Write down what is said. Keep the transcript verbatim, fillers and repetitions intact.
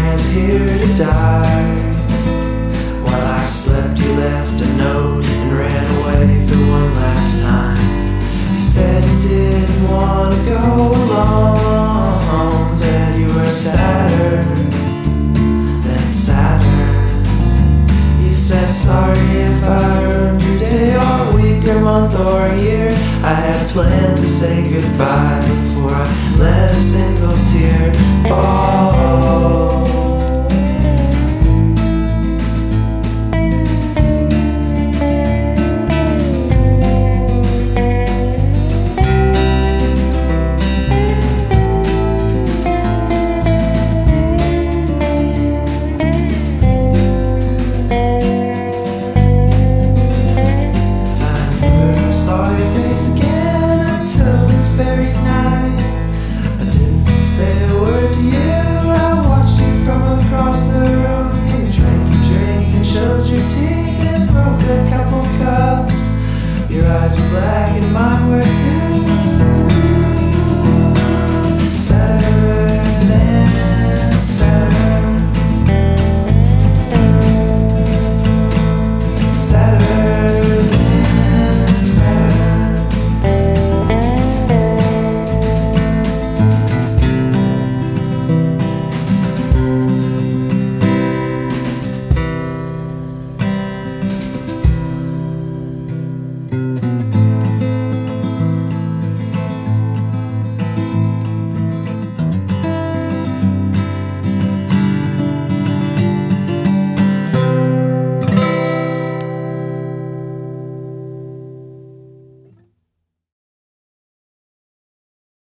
is here to die. While I slept, you left a note and ran away for one last time. You said you didn't want to go alone, said you were sadder than sadder. You said sorry if I ruined your day or week or month or a year. I had planned to say goodbye before I let a single tear